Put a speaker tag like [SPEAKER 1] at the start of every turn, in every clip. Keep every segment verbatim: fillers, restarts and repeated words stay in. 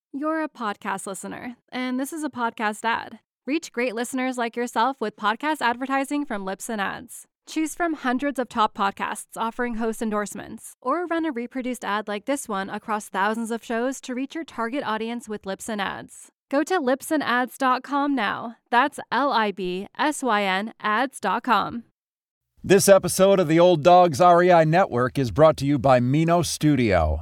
[SPEAKER 1] You're a podcast listener, and this is a podcast ad. Reach great listeners like yourself with podcast advertising from Libsyn Ads. Choose from hundreds of top podcasts offering host endorsements, or run a reproduced ad like this one across thousands of shows to reach your target audience with Libsyn Ads. Go to libsyn ads dot com now. That's L I B S Y N ads dot com.
[SPEAKER 2] This episode of the Old Dogs R E I Network is brought to you by Mino Studio.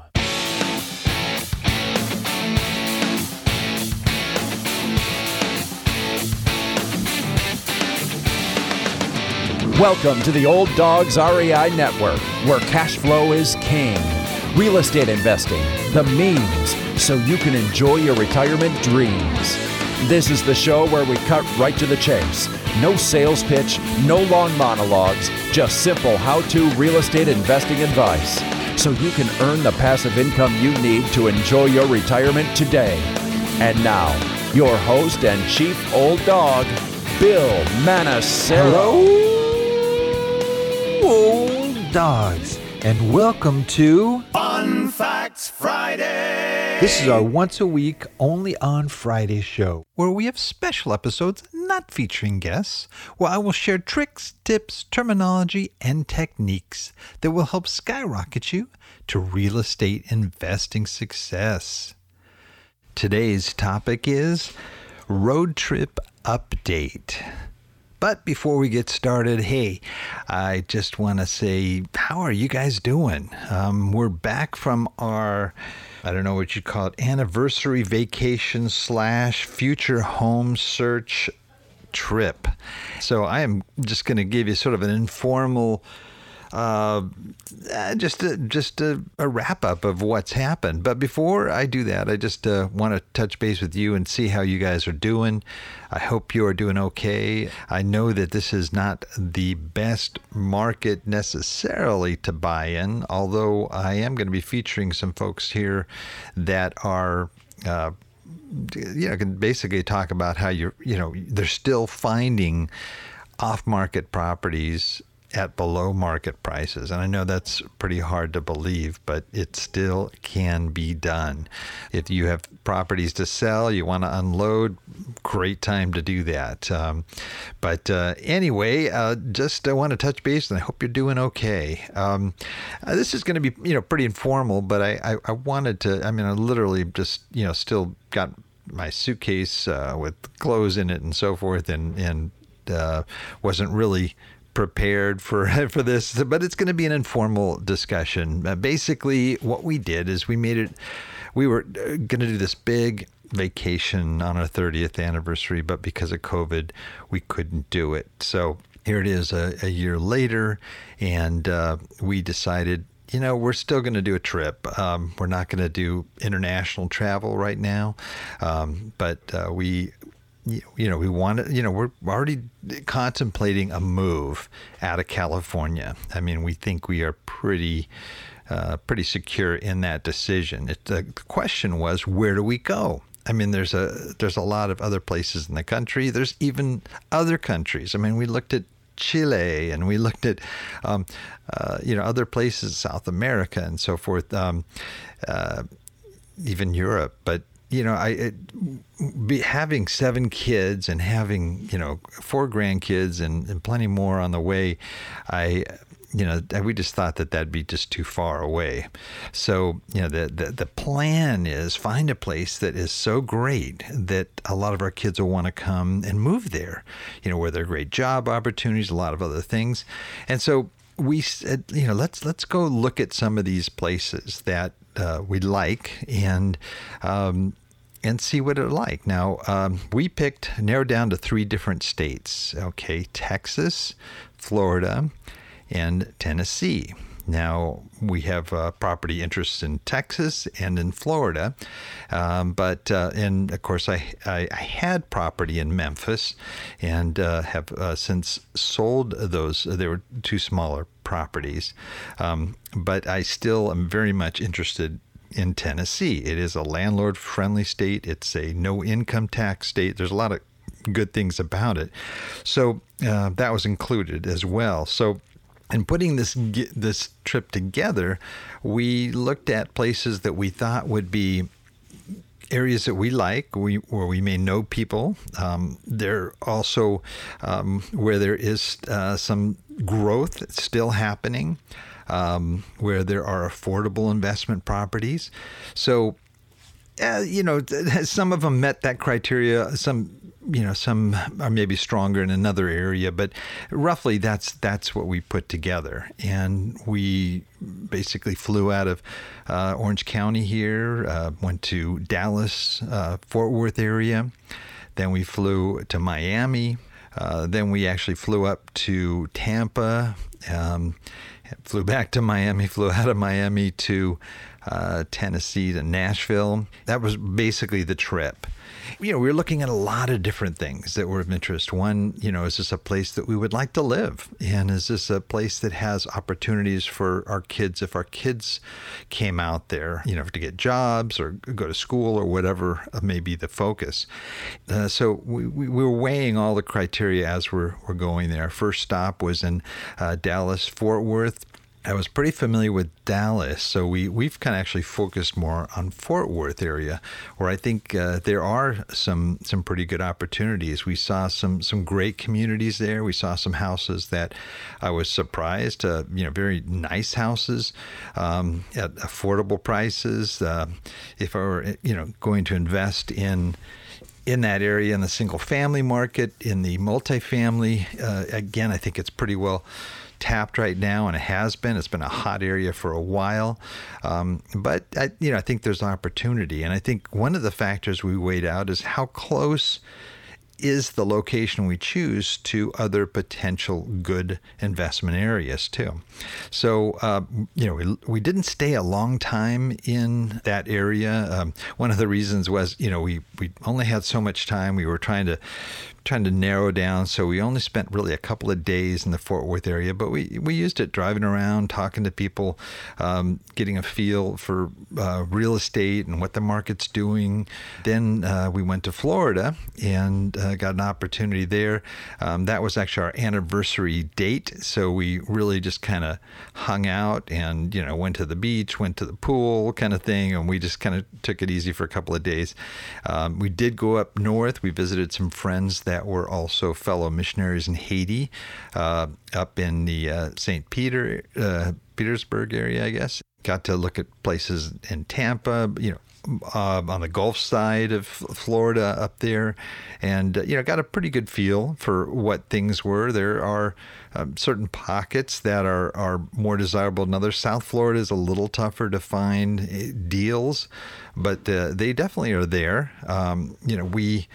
[SPEAKER 2] Welcome to the Old Dogs R E I Network, where cash flow is king. Real estate investing, the means, so you can enjoy your retirement dreams. This is the show where we cut right to the chase. No sales pitch, no long monologues, just simple how-to real estate investing advice, so you can earn the passive income you need to enjoy your retirement today. And now, your host and chief old dog, Bill Manassero.
[SPEAKER 3] Hello, old dogs, and welcome to
[SPEAKER 4] Fun Facts Friday.
[SPEAKER 3] This is our once a week, only on Friday show, where we have special episodes not featuring guests, where I will share tricks, tips, terminology, and techniques that will help skyrocket you to real estate investing success. Today's topic is road trip update. But before we get started, hey, I just want to say, how are you guys doing? Um, we're back from our, I don't know what you call it, anniversary vacation slash future home search trip. So I am just going to give you sort of an informal, uh, just a, just a, a wrap up of what's happened. But before I do that, I just uh, want to touch base with you and see how you guys are doing. I hope you are doing okay. I know that this is not the best market necessarily to buy in, although I am going to be featuring some folks here that are, uh, you know, can basically talk about how you're, you know, they're still finding off-market properties at below market prices. And I know that's pretty hard to believe, but it still can be done. If you have properties to sell, you want to unload, great time to do that. Um, but uh, anyway, uh, just I want to touch base, and I hope you're doing okay. Um, uh, this is going to be, you know, pretty informal, but I, I, I wanted to, I mean, I literally just, you know, still got my suitcase uh, with clothes in it and so forth, and, and uh, wasn't really prepared for for this, but it's going to be an informal discussion. Uh, basically, what we did is we made it, we were going to do this big vacation on our thirtieth anniversary, but because of COVID, we couldn't do it. So here it is a, a year later, and uh, we decided, you know, we're still going to do a trip. Um, we're not going to do international travel right now, um, but uh, we You know, we want to, you know, we're already contemplating a move out of California. I mean, we think we are pretty, uh, pretty secure in that decision. It, the question was, where do we go? I mean, there's a there's a lot of other places in the country. There's even other countries. I mean, we looked at Chile, and we looked at, um, uh, you know, other places, South America and so forth, um, uh, even Europe. But you know, I it, be, having seven kids and having, you know, four grandkids and, and plenty more on the way, I, you know, we just thought that that'd be just too far away. So, you know, the, the, the plan is find a place that is so great that a lot of our kids will want to come and move there, you know, where there are great job opportunities, a lot of other things. And so we said, you know, let's let's go look at some of these places that uh, we like and um, and see what it's like. Now, um, we picked, narrowed down to three different states. Okay, Texas, Florida, and Tennessee. Now, we have uh, property interests in Texas and in Florida, um, but, uh, and of course, I, I, I had property in Memphis and uh, have uh, since sold those. They were two smaller properties, um, but I still am very much interested in Tennessee. It is a landlord-friendly state. It's a no-income tax state. There's a lot of good things about it. So uh, that was included as well. So in putting this this trip together, we looked at places that we thought would be areas that we like, we, where we may know people. Um, there also um, where there is uh, some growth still happening, um, where there are affordable investment properties. So, uh, you know, some of them met that criteria. Some, you know, some are maybe stronger in another area, but roughly that's that's what we put together. And we basically flew out of uh, Orange County here, uh, went to Dallas, uh, Fort Worth area. Then we flew to Miami. Uh, then we actually flew up to Tampa, um, flew back to Miami, flew out of Miami to uh, Tennessee to Nashville. That was basically the trip. You know, we were looking at a lot of different things that were of interest. One, you know, is this a place that we would like to live? And is this a place that has opportunities for our kids if our kids came out there, you know, to get jobs or go to school or whatever may be the focus? Uh, so we, we were weighing all the criteria as we're, we're going there. First stop was in uh, Dallas, Fort Worth. I was pretty familiar with Dallas, so we, we've kind of actually focused more on Fort Worth area, where I think uh, there are some some pretty good opportunities. We saw some some great communities there. We saw some houses that I was surprised, uh, you know, very nice houses um, at affordable prices. Uh, if I were, you know, going to invest in in that area, in the single family market, in the multifamily, uh, again, I think it's pretty well tapped right now, and it has been. It's been a hot area for a while, um, but I, you know, I think there's opportunity, and I think one of the factors we weighed out is how close is the location we choose to other potential good investment areas too. So, uh, you know, we, we didn't stay a long time in that area. Um, one of the reasons was, you know, we, we only had so much time. We were trying to trying to narrow down, so we only spent really a couple of days in the Fort Worth area, but we, we used it driving around, talking to people, um, getting a feel for uh, real estate and what the market's doing. Then uh, we went to Florida and uh, got an opportunity there. Um, that was actually our anniversary date, so we really just kind of hung out and, you know, went to the beach, went to the pool kind of thing, and we just kind of took it easy for a couple of days. Um, we did go up north. We visited some friends that that were also fellow missionaries in Haiti, uh, up in the uh, Saint Peter, uh, Petersburg area, I guess. Got to look at places in Tampa, you know, uh, on the Gulf side of Florida up there, and, uh, you know, got a pretty good feel for what things were. There are um, certain pockets that are, are more desirable than others. South Florida is a little tougher to find deals, but uh, they definitely are there. Um, you know, we...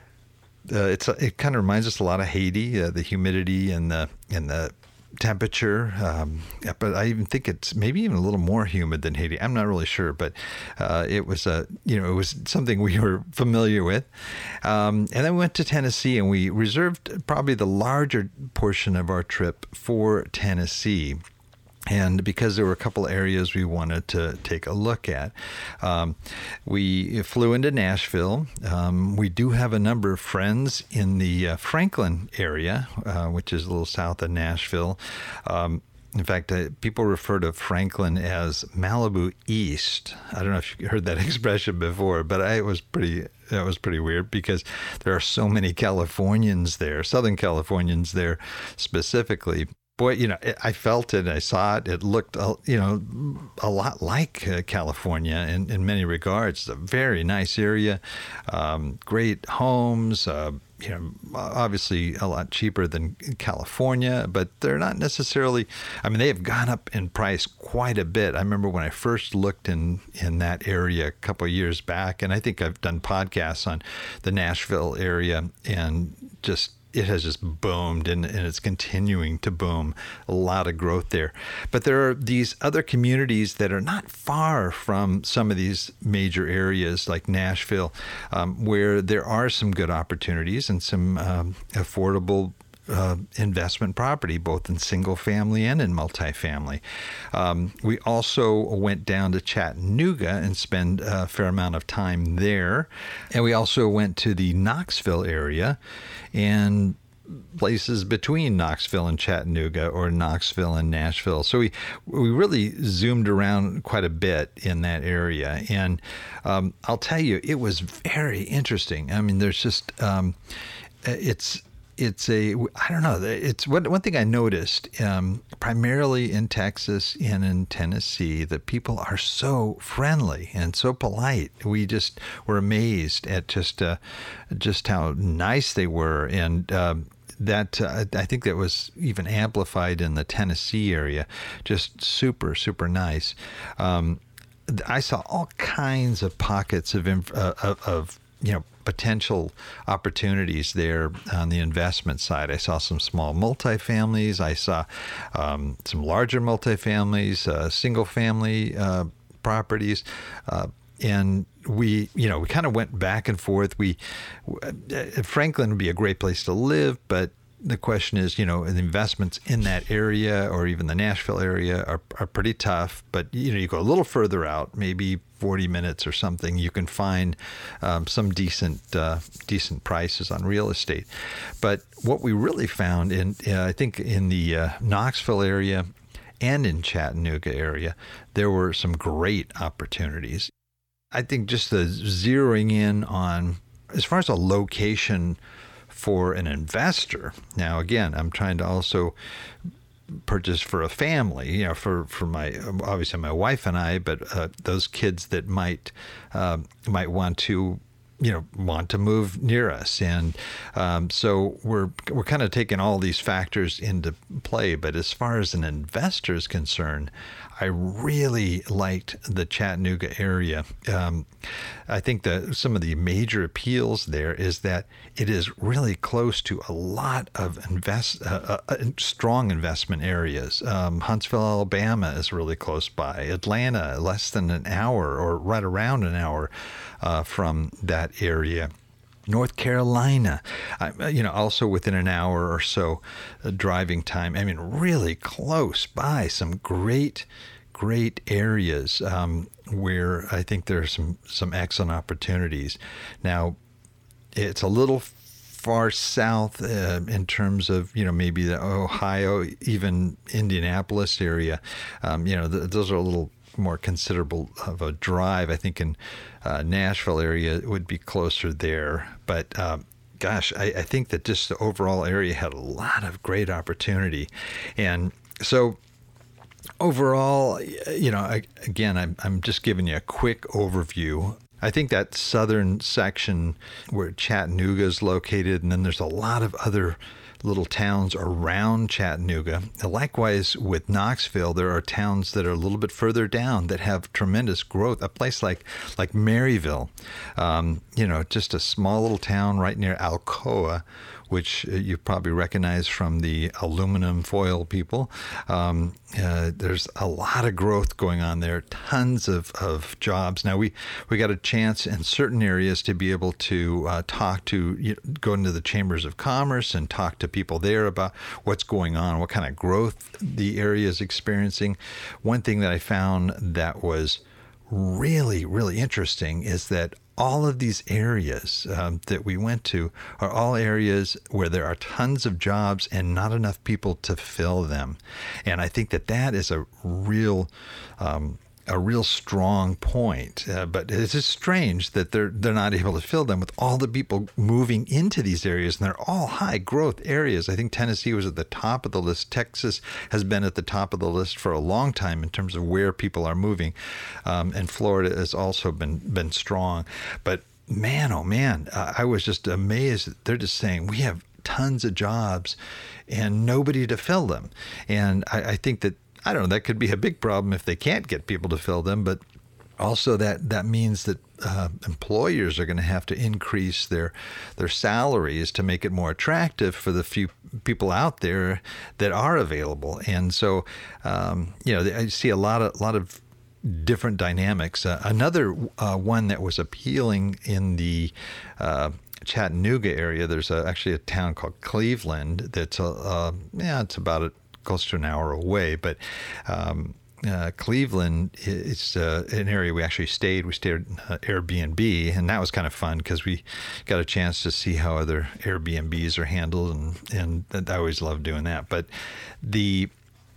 [SPEAKER 3] Uh, it's it kind of reminds us a lot of Haiti, uh, the humidity and the and the temperature. Um, but I even think it's maybe even a little more humid than Haiti. I'm not really sure, but uh, it was a you know it was something we were familiar with. Um, and then we went to Tennessee, and we reserved probably the larger portion of our trip for Tennessee. And because there were a couple areas we wanted to take a look at, um, we flew into Nashville. Um, we do have a number of friends in the uh, Franklin area, uh, which is a little south of Nashville. Um, in fact, uh, people refer to Franklin as Malibu East. I don't know if you heard that expression before, but I, it was pretty that was pretty weird because there are so many Californians there, Southern Californians there specifically. Boy, you know, I felt it, I saw it, it looked, you know, a lot like uh, California in, in many regards. It's a very nice area, um, great homes, uh, you know, obviously a lot cheaper than California, but they're not necessarily, I mean, they have gone up in price quite a bit. I remember when I first looked in, in that area a couple of years back, and I think I've done podcasts on the Nashville area, and just it has just boomed, and, and it's continuing to boom. A lot of growth there. But there are these other communities that are not far from some of these major areas like Nashville, um, where there are some good opportunities and some um, affordable Uh, investment property, both in single family and in multifamily. Um, we also went down to Chattanooga and spent a fair amount of time there. And we also went to the Knoxville area. And places between Knoxville and Chattanooga or Knoxville and Nashville. So we we really zoomed around quite a bit in that area. And um, I'll tell you, it was very interesting. I mean, there's just, um, it's, It's a, I don't know, it's one, one thing I noticed, um, primarily in Texas and in Tennessee, that people are so friendly and so polite. We just were amazed at just uh, just how nice they were. And uh, that, uh, I think that was even amplified in the Tennessee area, just super, super nice. Um, I saw all kinds of pockets of, uh, of, of you know, potential opportunities there on the investment side. I saw some small multifamilies. I saw um, some larger multifamilies, uh, single family uh, properties. Uh, and we, you know, we kind of went back and forth. We, uh, Franklin would be a great place to live, but the question is, you know, the investments in that area or even the Nashville area are, are pretty tough. But, you know, you go a little further out, maybe forty minutes or something, you can find um, some decent uh, decent prices on real estate. But what we really found in, uh, I think in the uh, Knoxville area and in Chattanooga area, there were some great opportunities. I think just the zeroing in on, as far as a location for an investor. Now, again, I'm trying to also purchase for a family, you know, for, for my, obviously my wife and I, but uh, those kids that might, uh, might want to, you know, want to move near us. And um, so we're, we're kind of taking all these factors into play. But as far as an investor is concerned, I really liked the Chattanooga area. Um, I think that some of the major appeals there is that it is really close to a lot of invest, uh, uh, strong investment areas. Um, Huntsville, Alabama is really close by. Atlanta, less than an hour or right around an hour uh, from that area. North Carolina, uh, you know, also within an hour or so uh, driving time. I mean, really close by. Some great, great areas um, where I think there are some, some excellent opportunities. Now, it's a little far south uh, in terms of, you know, maybe the Ohio, even Indianapolis area. Um, you know, th- those are a little more considerable of a drive. I think in uh, Nashville area it would be closer there. But um, gosh, I, I think that just the overall area had a lot of great opportunity. And so overall, you know, I, again, I'm, I'm just giving you a quick overview. I think that southern section where Chattanooga is located, and then there's a lot of other little towns around Chattanooga. Likewise, with Knoxville, there are towns that are a little bit further down that have tremendous growth. A place like like Maryville, um, you know, just a small little town right near Alcoa, which you probably recognize from the aluminum foil people. Um, uh, there's a lot of growth going on there, tons of, of jobs. Now, we, we got a chance in certain areas to be able to uh, talk to, you know, go into the chambers of commerce and talk to people there about what's going on, what kind of growth the area is experiencing. One thing that I found that was really, really interesting is that all of these areas um, that we went to are all areas where there are tons of jobs and not enough people to fill them. And I think that that is a real um, a real strong point. Uh, but it's just strange that they're they're not able to fill them with all the people moving into these areas, and they're all high growth areas. I think Tennessee was at the top of the list. Texas has been at the top of the list for a long time in terms of where people are moving, um, and Florida has also been been strong. But man, oh man, uh, I was just amazed. They're just saying we have tons of jobs and nobody to fill them, and I, I think that. I don't know, that could be a big problem if they can't get people to fill them, but also that, that means that uh, employers are going to have to increase their their salaries to make it more attractive for the few people out there that are available. And so, um, you know, I see a lot of lot of different dynamics. Uh, another uh, one that was appealing in the uh, Chattanooga area, there's a, actually a town called Cleveland that's a, uh, yeah, it's about a close to an hour away, but um, uh, Cleveland, it's uh, an area we actually stayed. We stayed at uh, Airbnb, and that was kind of fun because we got a chance to see how other Airbnbs are handled, and, and I always love doing that. But the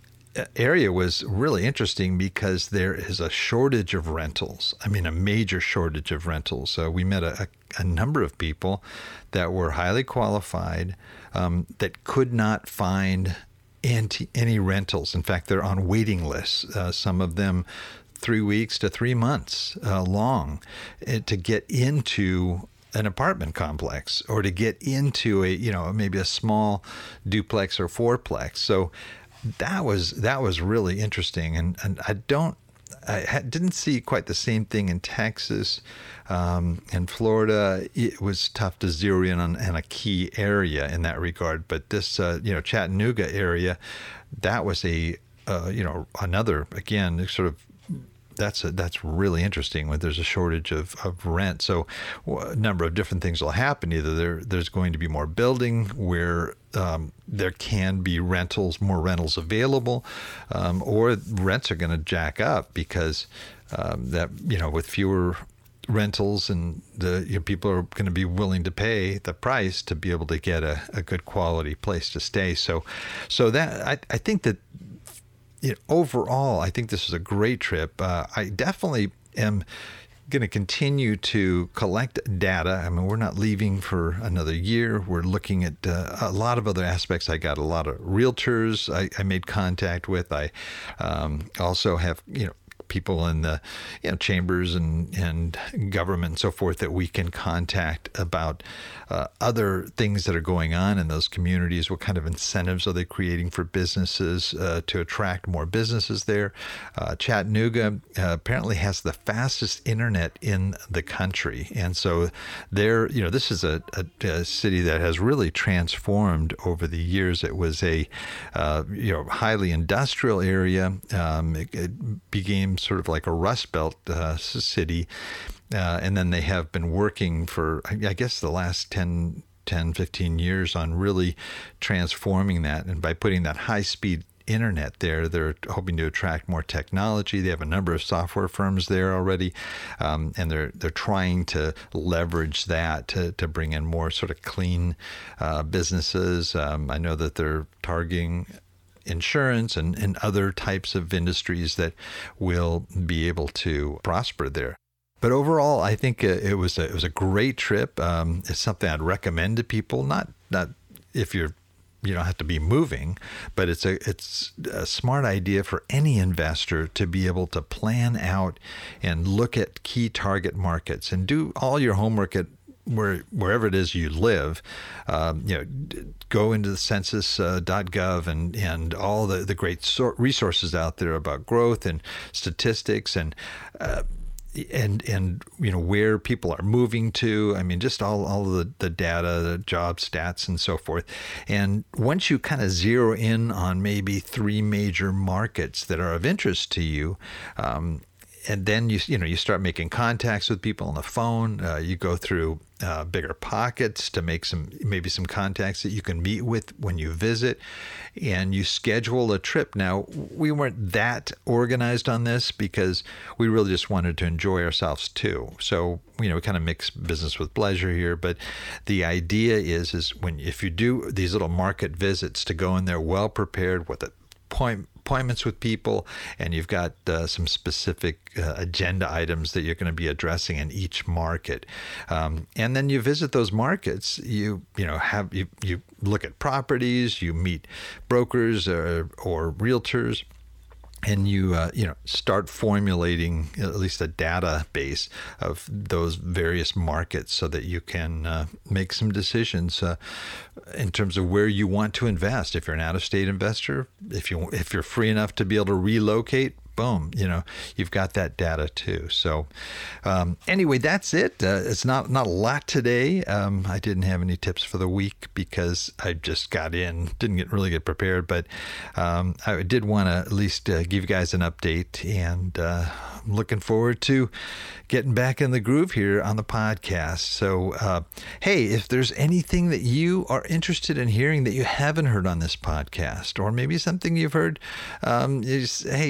[SPEAKER 3] area was really interesting because there is a shortage of rentals. I mean, a major shortage of rentals. So we met a, a, a number of people that were highly qualified um, that could not find Any, any rentals. In fact, they're on waiting lists. Uh, some of them three weeks to three months uh, long uh, to get into an apartment complex or to get into a, you know, maybe a small duplex or fourplex. So that was that was really interesting. And, and I don't, I ha- didn't see quite the same thing in Texas. Um, in Florida, it was tough to zero in on, on a key area in that regard. But this, uh, you know, Chattanooga area, that was a, uh, you know, another, again, sort of, that's a, that's really interesting when there's a shortage of, of rent. So a number of different things will happen. Either there there's going to be more building where um, there can be rentals, more rentals available, um, or rents are going to jack up because um, that, you know, with fewer rentals and the you know, people are going to be willing to pay the price to be able to get a, a good quality place to stay. So, so that I, I think that you know, overall, I think this is a great trip. Uh, I definitely am going to continue to collect data. I mean, we're not leaving for another year. We're looking at uh, a lot of other aspects. I got a lot of realtors I, I made contact with. I um, also have, you know, people in the you know chambers and and government and so forth that we can contact about uh, other things that are going on in those communities. What kind of incentives are they creating for businesses uh, to attract more businesses there? Uh, Chattanooga uh, apparently has the fastest internet in the country, and so there, you know, this is a, a, a city that has really transformed over the years. It was a uh, you know highly industrial area. Um, it, it became sort of like a Rust Belt uh, city. Uh, and then they have been working for, I guess, the last ten, fifteen years on really transforming that. And by putting that high-speed internet there, they're hoping to attract more technology. They have a number of software firms there already, um, and they're they're trying to leverage that to, to bring in more sort of clean uh, businesses. Um, I know that they're targeting insurance and, and other types of industries that will be able to prosper there. But overall, I think it was a, it was a great trip. Um, it's something I'd recommend to people. Not not if you're you don't have to be moving, but it's a it's a smart idea for any investor to be able to plan out and look at key target markets and do all your homework at where wherever it is you live. Um, you know, go into the census dot gov uh, and and all the the great so- resources out there about growth and statistics and. Uh, And, and you know, where people are moving to. I mean, just all, all of the, the data, the job stats and so forth. And once you kind of zero in on maybe three major markets that are of interest to you, um, and then you you know you start making contacts with people on the phone. Uh, you go through uh, bigger pockets to make some maybe some contacts that you can meet with when you visit, and you schedule a trip. Now, we weren't that organized on this because we really just wanted to enjoy ourselves too. So you know we kind of mix business with pleasure here. But the idea is is when if you do these little market visits, to go in there well prepared with a point. appointments with people, and you've got uh, some specific uh, agenda items that you're going to be addressing in each market, um, and then you visit those markets. You you know have you you look at properties, you meet brokers or, or realtors, and you uh, you know start formulating at least a database of those various markets so that you can uh, make some decisions uh, in terms of where you want to invest. If you're an out-of-state investor, if you if you're free enough to be able to relocate, boom, you know, you've got that data too. So um, anyway, that's it. Uh, it's not, not a lot today. Um, I didn't have any tips for the week because I just got in, didn't get really get prepared, but um, I did want to at least uh, give you guys an update, and uh, I'm looking forward to getting back in the groove here on the podcast. So, uh, hey, if there's anything that you are interested in hearing that you haven't heard on this podcast, or maybe something you've heard, um, is, hey,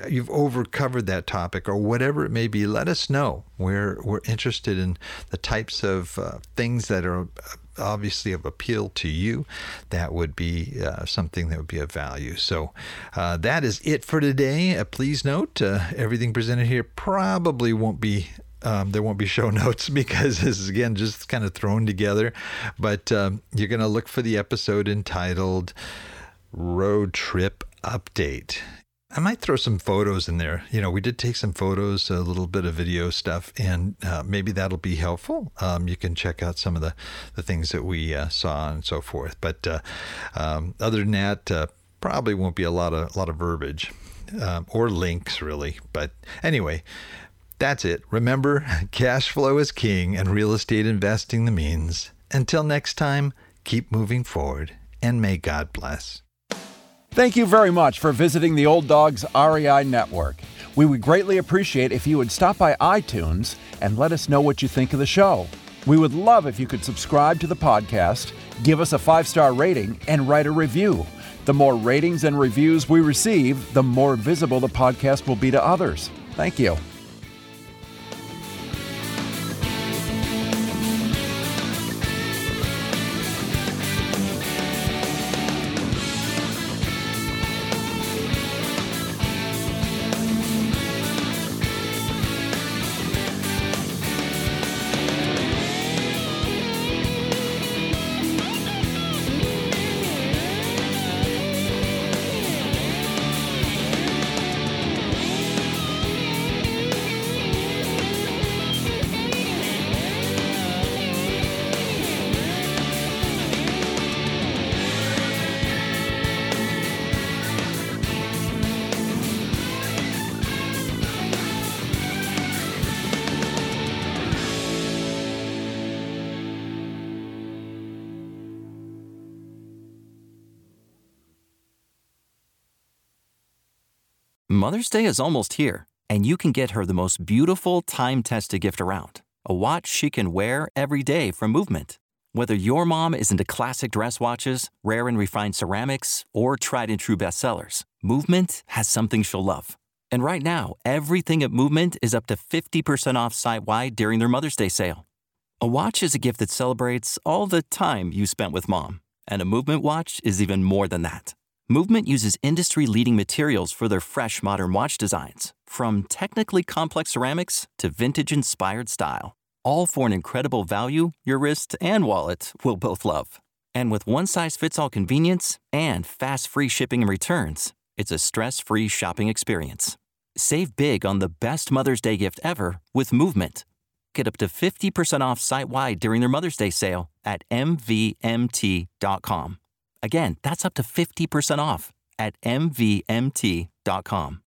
[SPEAKER 3] you've overcovered that topic or whatever it may be, let us know. We're, we're interested in the types of uh, things that are obviously of appeal to you. That would be uh, something that would be of value. So uh, that is it for today. Uh, please note, uh, everything presented here probably won't be Um, there won't be show notes because this is, again, just kind of thrown together. But um, you're going to look for the episode entitled Road Trip Update. I might throw some photos in there. You know, we did take some photos, a little bit of video stuff, and uh, maybe that'll be helpful. Um, you can check out some of the, the things that we uh, saw and so forth. But uh, um, other than that, uh, probably won't be a lot of, a lot of verbiage um, or links, really. But anyway, that's it. Remember, cash flow is king and real estate investing the means. Until next time, keep moving forward and may God bless.
[SPEAKER 2] Thank you very much for visiting the Old Dogs R E I Network. We would greatly appreciate if you would stop by iTunes and let us know what you think of the show. We would love if you could subscribe to the podcast, give us a five-star rating, and write a review. The more ratings and reviews we receive, the more visible the podcast will be to others. Thank you.
[SPEAKER 5] Mother's Day is almost here, and you can get her the most beautiful, time-tested gift around. A watch she can wear every day from Movement. Whether your mom is into classic dress watches, rare and refined ceramics, or tried-and-true bestsellers, Movement has something she'll love. And right now, everything at Movement is up to fifty percent off site-wide during their Mother's Day sale. A watch is a gift that celebrates all the time you spent with Mom, and a Movement watch is even more than that. Movement uses industry-leading materials for their fresh, modern watch designs, from technically complex ceramics to vintage-inspired style, all for an incredible value your wrist and wallet will both love. And with one-size-fits-all convenience and fast free shipping and returns, it's a stress-free shopping experience. Save big on the best Mother's Day gift ever with Movement. Get up to fifty percent off site-wide during their Mother's Day sale at M V M T dot com. Again, that's up to fifty percent off at M V M T dot com.